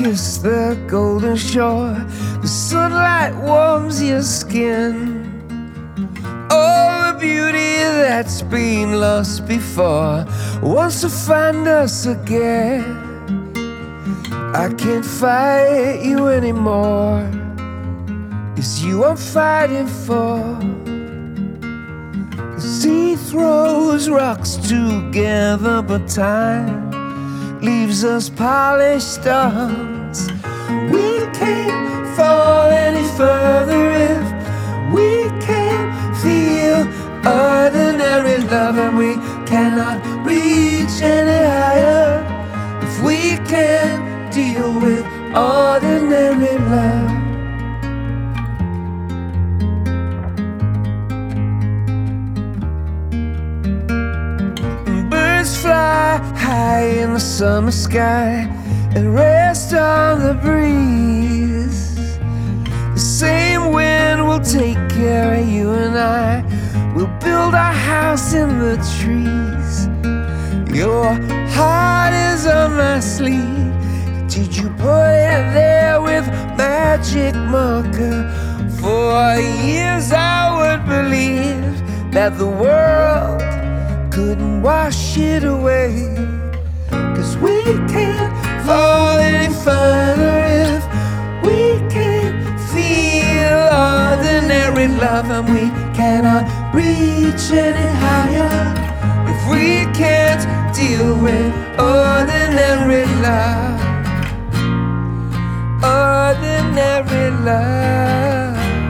kiss the golden shore. The sunlight warms your skin. All the beauty that's been lost before wants to find us again. I can't fight you anymore. It's you I'm fighting for. The sea throws rocks together, but time leaves us polished stones. We can't fall any further if we can't feel ordinary love, and we cannot reach any higher if we can't deal with ordinary love. Birds fly high in the summer sky and rest on the breeze. The same wind will take care of you and I. We'll build our house in the trees. Your heart is on my sleeve. Did you put it there with magic marker? For years I would believe that the world couldn't wash it away. 'Cause we can't fall any further if we can't feel ordinary love, and we cannot reach any higher if we can't deal with ordinary love. Ordinary love.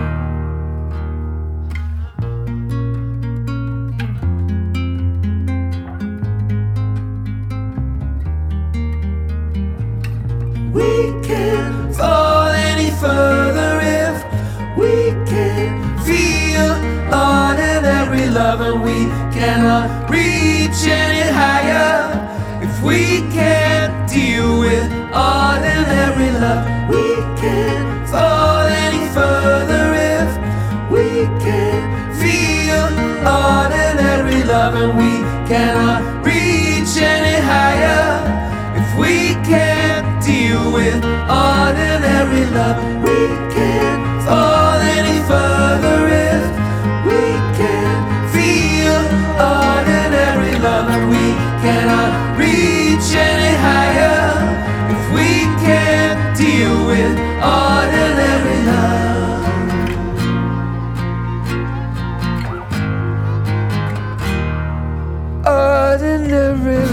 We can't fall any further if we can't feel ordinary love, and we cannot reach any higher if we can't deal with ordinary love. We can't fall any further if we can't feel ordinary love, and we cannot reach any higher if we can't deal with ordinary love. We can't fall any further if we can't feel ordinary love, and we cannot reach any higher if we can't deal with ordinary love. Ordinary